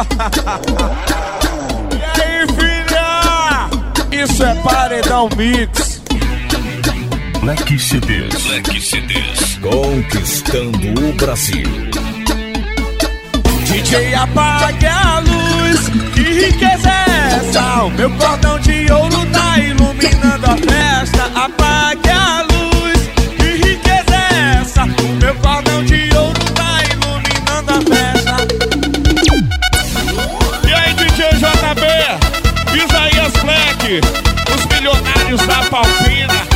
E aí, filha? Isso é Paredão Mix. Black CDs. Conquistando o Brasil. DJ, apague a luz. Que riqueza é essa? O meu cordão de ouro tá iluminando a festa. Apague a luz. Que riqueza é essa? O meu cordão de ouro tá iluminando a festa. E aí, DJ JB, Isaías Black, os milionários da Palpina.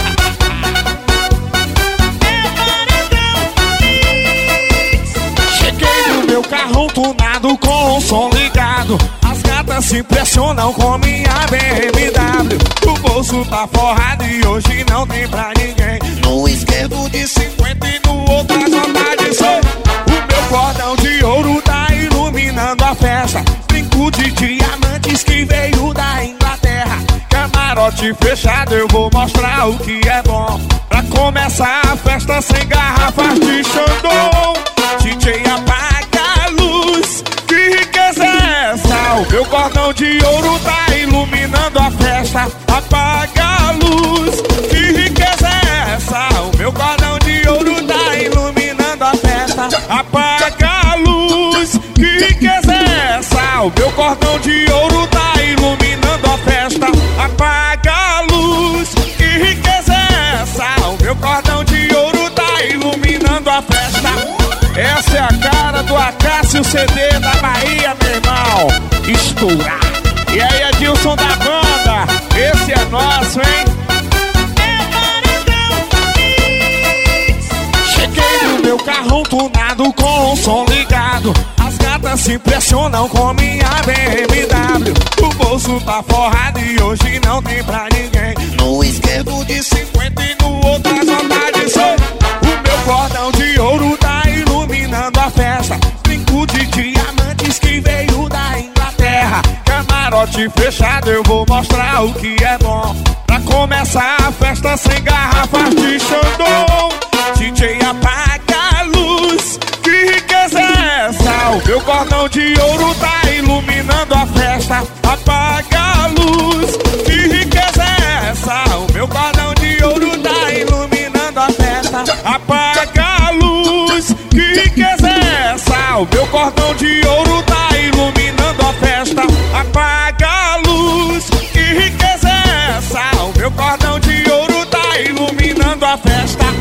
Cheguei no meu carro tunado com o som ligado. As gatas se impressionam com minha BMW. O bolso tá forrado e hoje não tem pra ninguém. No esquerdo de 50 e no outro a nota de 100. O meu cordão de ouro tá iluminando a festa. Brinco de diamantes que veio da Inglaterra. Camarote fechado, eu vou mostrar o que é bom. Pra começar a festa sem garrafas de Chandon. DJ, apaga a luz. Que riqueza é essa? O meu cordão de ouro tá iluminando a festa. Apaga a luz. Que riqueza é essa? O meu cordão de ouro tá iluminando a festa. Apaga a luz. Que riqueza é essa? O meu cordão de ouro tá iluminando a festa. Apaga a luz. Que riqueza é essa? O meu cordão de ouro tá iluminando a festa. Essa é a cara do Acácio CD da Bahia, meu irmão. Estourar. E aí, Adilson da banda, esse é nosso, hein? Cheguei no meu carro tunado com o som ligado. As gatas se impressionam com minha BMW. O bolso tá forrado e hoje não tem pra ninguém. No esquerdo de 50 e no outro a nota de 100. O meu cordão de ouro tá iluminando a festa. Brinco de diamantes que veio da Inglaterra. Camarote fechado, eu vou mostrar o que é bom. Pra começar a festa sem garrafas de Chandon. DJ, apaga a luz. Que riqueza é essa? O meu cordão de ouro tá iluminando a festa. Apaga a luz. Que riqueza é essa? O meu cordão de ouro tá iluminando a festa. Apaga a luz. Que riqueza é essa? O meu cordão de ouro tá iluminando a festa. Apaga a luz. Que riqueza é essa? O meu cordão de ouro tá iluminando a festa.